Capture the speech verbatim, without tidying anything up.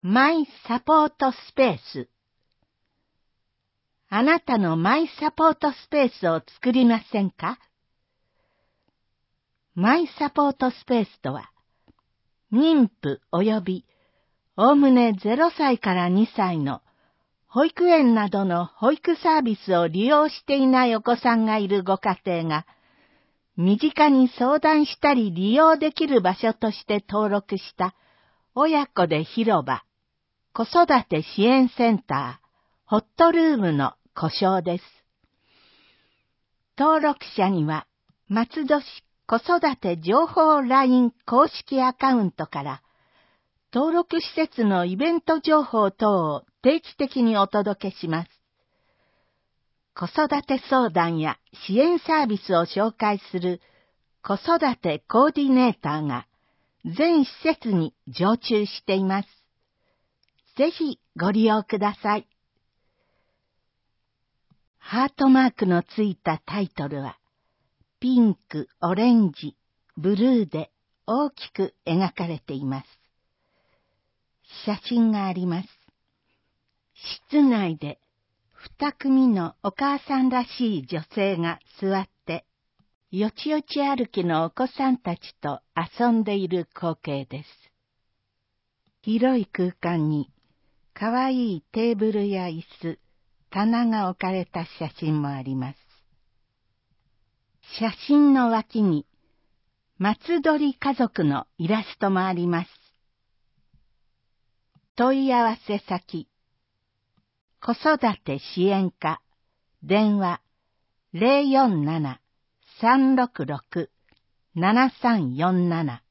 マイサポートスペース。あなたのマイサポートスペースを作りませんか？マイサポートスペースとは、妊婦及びおおむねゼロさいからにさいの保育園などの保育サービスを利用していないお子さんがいるご家庭が、身近に相談したり利用できる場所として登録した親子で広場、子育て支援センター、ホットルームの呼称です。登録者には、松戸市子育て情報 ライン 公式アカウントから、登録施設のイベント情報等を定期的にお届けします。子育て相談や支援サービスを紹介する子育てコーディネーターが全施設に常駐しています。ぜひご利用ください。ハートマークのついたタイトルは、ピンク、オレンジ、ブルーで大きく描かれています。写真があります。室内で二組のお母さんらしい女性が座って、よちよち歩きのお子さんたちと遊んでいる光景です。広い空間に、かわいいテーブルや椅子、棚が置かれた写真もあります。写真の脇に、松鳥家族のイラストもあります。問い合わせ先、子育て支援課、電話 ゼロよんなな さんろくろく ななさんよんなな